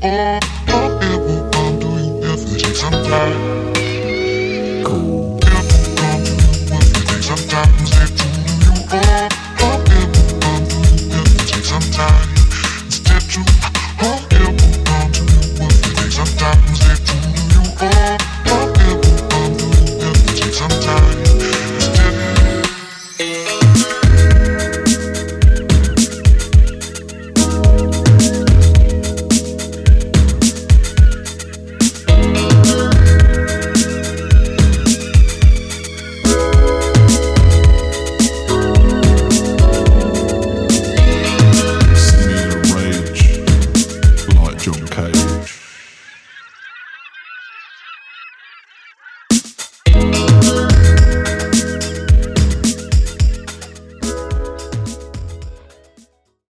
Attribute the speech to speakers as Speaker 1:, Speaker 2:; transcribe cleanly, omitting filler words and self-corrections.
Speaker 1: all. It will come to you if it takes some time. Cool. It will come to you if it takes some time. Stay true to you all. It will come to you if it takes some time. Stay true.